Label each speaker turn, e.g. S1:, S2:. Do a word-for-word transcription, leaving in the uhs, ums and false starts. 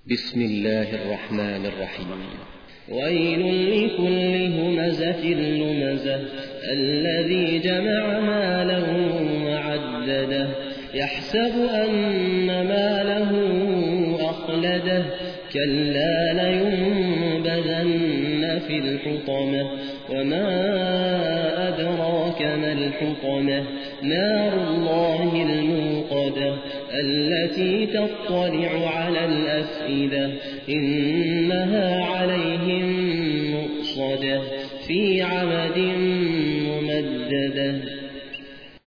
S1: بسم الله الرحمن الرحيم.
S2: ويل لكل همزة لمزة الذي جمع مالا وعدده يحسب أن ماله أخلده كلا لينبذن في الحطمة وما أدراك ما الحطمة نار الله الموقدة التي تطلع على الأفئدة إنها عليهم مؤصدة في عمد ممددة.